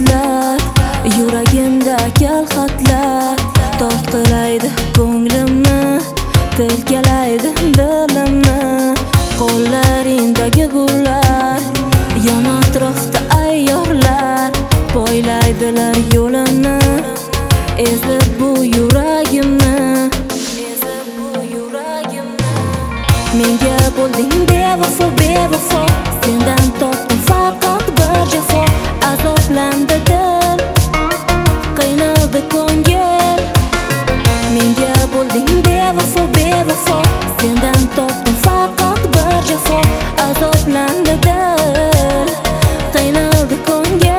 soatlar, yuragimda kalxatlar tortqilaydi ko'nglimni, tilkalaydi dilimni. Qo'llaringdagi gullar, yon atrofda ayyorlar poylaydilar yo'limni, ezib bu yuragimni. Menga bo'lding bevafo, bevafo, sendan topdim faqat bir jafo. Azoblandi dil, qiynaldi ko'ngil. Menga bo'lding bevafo, bevafo, sendan topdim faqat bir jafo. Azoblandi dil, qiynaldi ko'ngil.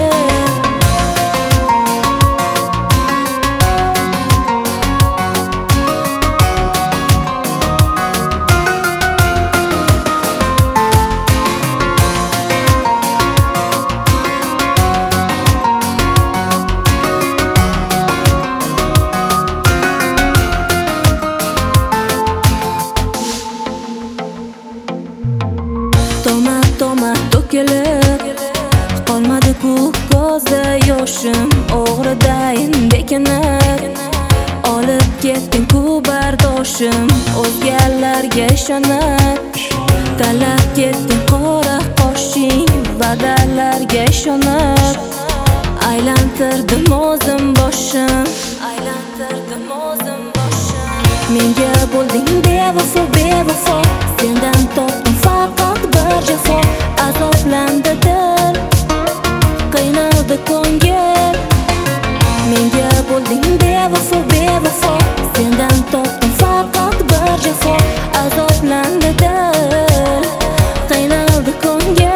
Toma to'kilib qolmadi-ku ko'zda yoshim, o'g'ridayin bekinib olib ketding-ku bardoshim. O'zgalarga ishonib talab ketding qora qoshing, va'dalarga ishonib aylantirdim o'zim boshim, aylantirdim o'zim boshim. Menga bo'lding bevafo, bevafo, sendan topdim faqat bir jafo. Azoblandi dil, qiynaldi ko'ngil. Menga bo'lding bevafo, bevafo, sendan topdim faqat bir jafo. Azoblandi dil, qiynaldi ko'ngil.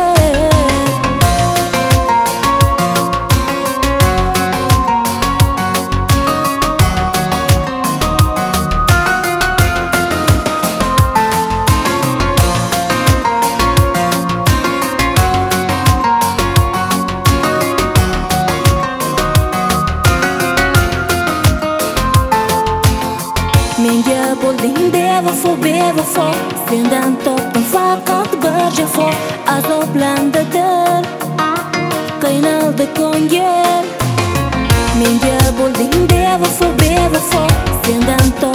Menga bo'lding bevafo, bevafo, sendan topdim faqat bir jafo. Azoblandi dil, qiynaldi ko'ngil. Menga bo'lding bevafo, bevafo, sendan